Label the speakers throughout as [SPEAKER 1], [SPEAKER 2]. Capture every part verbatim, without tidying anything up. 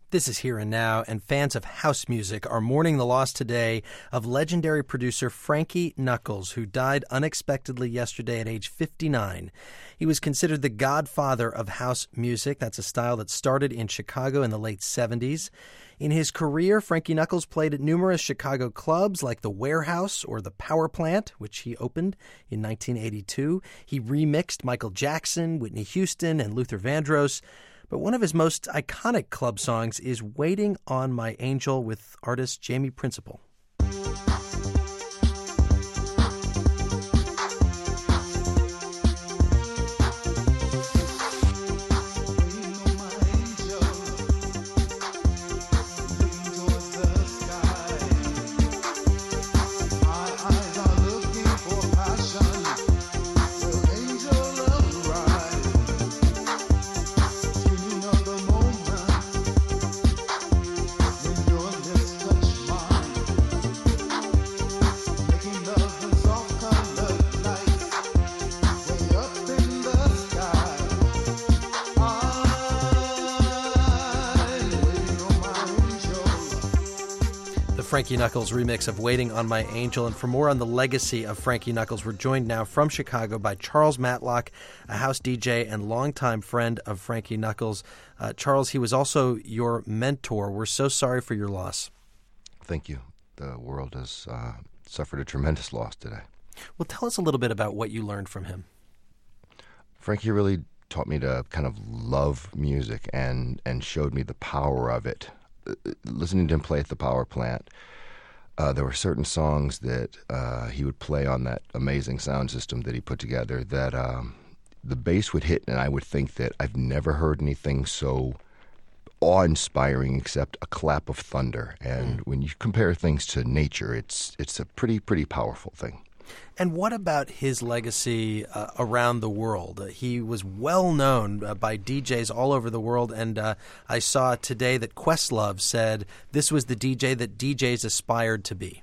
[SPEAKER 1] This is Here and Now, and fans of house music are mourning the loss today of legendary producer Frankie Knuckles, who died unexpectedly yesterday at age fifty-nine. He was considered the godfather of house music. That's a style that started in Chicago in the late seventies. In his career, Frankie Knuckles played at numerous Chicago clubs like the Warehouse or the Power Plant, which he opened in nineteen eighty-two. He remixed Michael Jackson, Whitney Houston, and Luther Vandross. But one of his most iconic club songs is Waiting on My Angel with artist Jamie Principle. Frankie Knuckles remix of Waiting on My Angel. And for more on the legacy of Frankie Knuckles, we're joined now from Chicago by Charles Matlock, a house D J and longtime friend of Frankie Knuckles. Uh, Charles, he was also your mentor. We're so sorry for your loss.
[SPEAKER 2] Thank you. The world has uh, suffered a tremendous loss today.
[SPEAKER 1] Well, tell us a little bit about what you learned from him.
[SPEAKER 2] Frankie really taught me to kind of love music and, and showed me the power of it. Listening to him play at the Power Plant, uh, there were certain songs that uh, he would play on that amazing sound system that he put together that um, the bass would hit, and I would think that I've never heard anything so awe-inspiring except a clap of thunder. And mm. when you compare things to nature, it's it's a pretty, pretty powerful thing.
[SPEAKER 1] And what about his legacy uh, around the world? Uh, he was well known uh, by D Js all over the world, and uh, I saw today that Questlove said this was the D J that D Js aspired to be.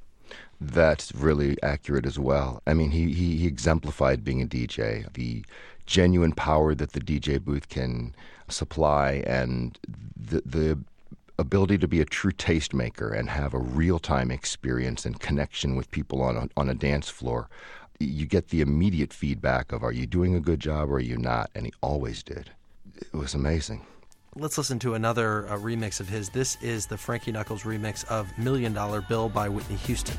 [SPEAKER 2] That's really accurate as well. I mean, he, he, he exemplified being a D J, the genuine power that the D J booth can supply, and the the ability to be a true tastemaker and have a real-time experience and connection with people on a, on a dance floor. You get the immediate feedback of, are you doing a good job or are you not? And he always did. It was amazing.
[SPEAKER 1] Let's listen to another uh, remix of his. This is the Frankie Knuckles remix of Million Dollar Bill by Whitney Houston.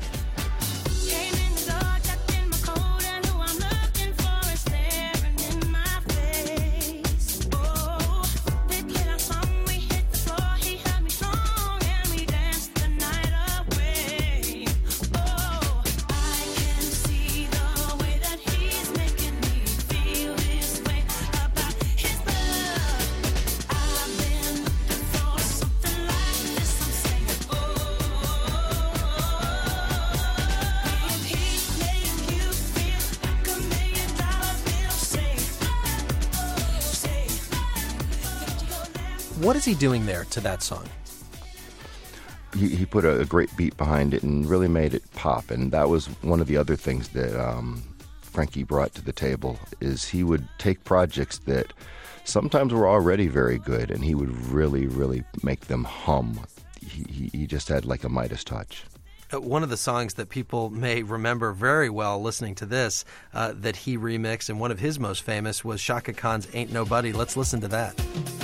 [SPEAKER 1] What is he doing there to that song?
[SPEAKER 2] He, he put a, a great beat behind it and really made it pop. And that was one of the other things that um, Frankie brought to the table, is he would take projects that sometimes were already very good, and he would really, really make them hum. He, he, he just had like a Midas touch.
[SPEAKER 1] One of the songs that people may remember very well listening to this uh, that he remixed, and one of his most famous, was Chaka Khan's Ain't Nobody. Let's listen to that.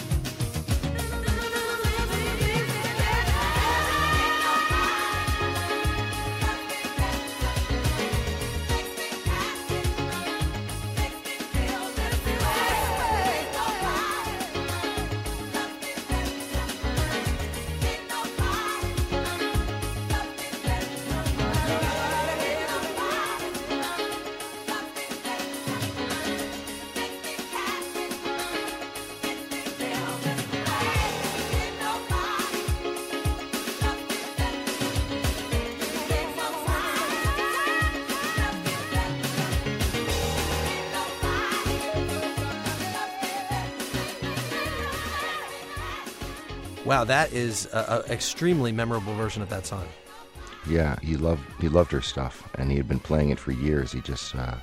[SPEAKER 1] Wow, that is an extremely memorable version of that song.
[SPEAKER 2] Yeah, he loved he loved her stuff, and he had been playing it for years. He just uh,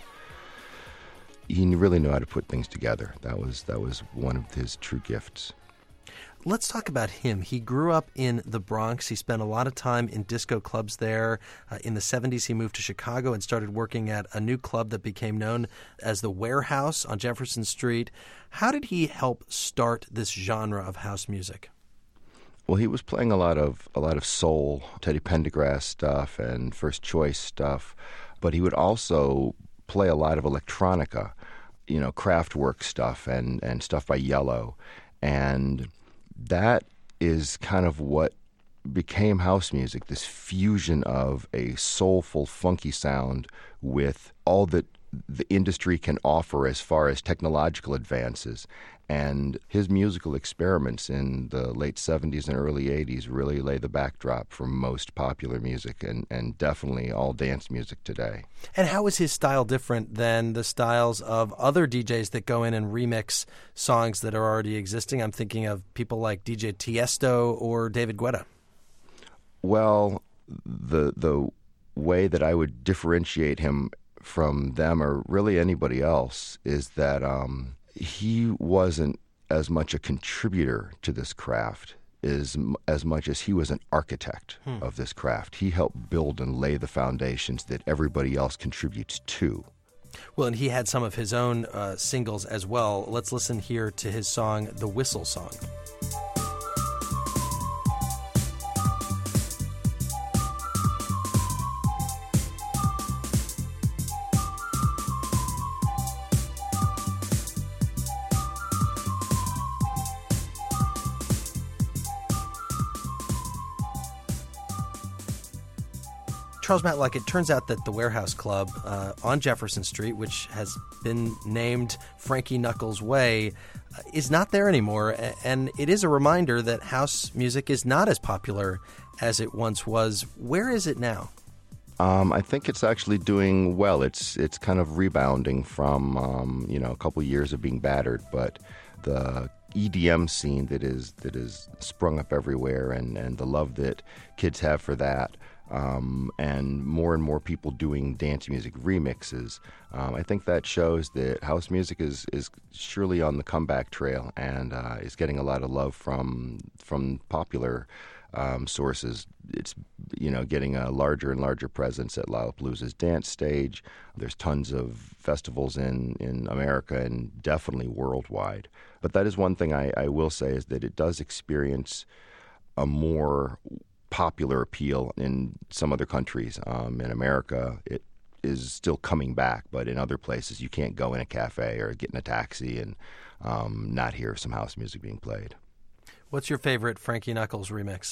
[SPEAKER 2] he really knew how to put things together. That was that was one of his true gifts.
[SPEAKER 1] Let's talk about him. He grew up in the Bronx. He spent a lot of time in disco clubs there. Uh, in the seventies, he moved to Chicago and started working at a new club that became known as the Warehouse on Jefferson Street. How did he help start this genre of house music?
[SPEAKER 2] Well, he was playing a lot of a lot of soul, Teddy Pendergrass stuff and First Choice stuff, but he would also play a lot of electronica, you know, Kraftwerk stuff and, and stuff by Yellow. And that is kind of what became house music, this fusion of a soulful, funky sound with all that the industry can offer as far as technological advances. And his musical experiments in the late seventies and early eighties really lay the backdrop for most popular music and, and definitely all dance music today.
[SPEAKER 1] And how is his style different than the styles of other D Js that go in and remix songs that are already existing? I'm thinking of people like D J Tiesto or David Guetta.
[SPEAKER 2] Well, the the way that I would differentiate him from them or really anybody else is that um, he wasn't as much a contributor to this craft as, as much as he was an architect hmm. of this craft. He helped build and lay the foundations that everybody else contributes to.
[SPEAKER 1] Well, and he had some of his own uh, singles as well. Let's listen here to his song, The Whistle Song. Charles Matlock, it turns out that the Warehouse Club uh, on Jefferson Street, which has been named Frankie Knuckles' Way, uh, is not there anymore. And it is a reminder that house music is not as popular as it once was. Where is it now?
[SPEAKER 2] Um, I think it's actually doing well. It's it's kind of rebounding from um, you know a couple years of being battered, but the E D M scene that is that is sprung up everywhere, and, and the love that kids have for that. Um, and more and more people doing dance music remixes. Um, I think that shows that house music is, is surely on the comeback trail and uh, is getting a lot of love from from popular um, sources. It's you know getting a larger and larger presence at Lollapalooza's dance stage. There's tons of festivals in, in America and definitely worldwide. But that is one thing I, I will say is that it does experience a more popular appeal in some other countries. Um, in America, it is still coming back, but in other places, you can't go in a cafe or get in a taxi and um, not hear some house music being played.
[SPEAKER 1] What's your favorite Frankie Knuckles remix?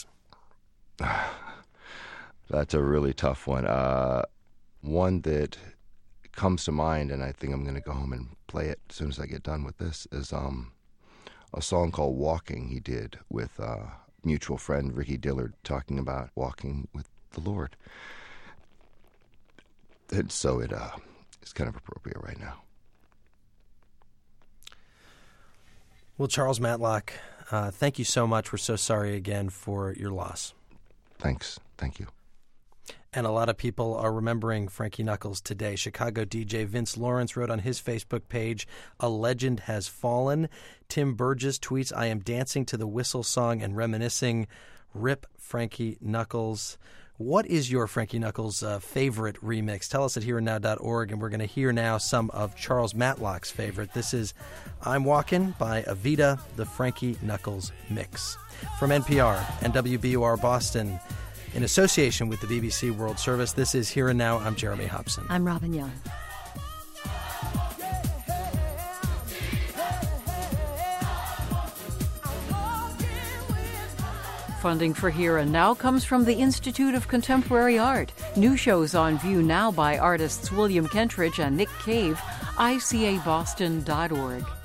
[SPEAKER 2] That's a really tough one. Uh, one that comes to mind, and I think I'm going to go home and play it as soon as I get done with this, is um, a song called Walking he did with uh, mutual friend Ricky Dillard, talking about walking with the Lord. And so it uh, is kind of appropriate right now.
[SPEAKER 1] Well, Charles Matlock, uh, thank you so much. We're so sorry again for your loss.
[SPEAKER 2] Thanks. Thank you.
[SPEAKER 1] And a lot of people are remembering Frankie Knuckles today. Chicago D J Vince Lawrence wrote on his Facebook page, "A legend has fallen." Tim Burgess tweets, "I am dancing to the whistle song and reminiscing. Rip Frankie Knuckles." What is your Frankie Knuckles uh, favorite remix? Tell us at here and now dot org, and we're going to hear now some of Charles Matlock's favorite. This is I'm Walkin' by Avita, the Frankie Knuckles mix. From N P R and W B U R Boston, in association with the B B C World Service, this is Here and Now. I'm Jeremy Hobson.
[SPEAKER 3] I'm Robin Young. Funding for Here and Now comes from the Institute of Contemporary Art. New shows on view now by artists William Kentridge and Nick Cave, I C A Boston dot org.